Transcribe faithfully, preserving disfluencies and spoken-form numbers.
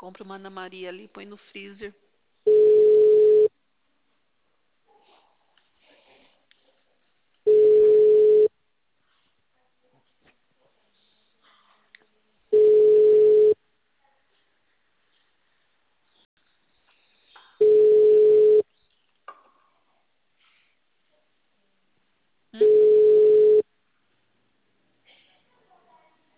Compra uma Ana Maria ali, põe no freezer.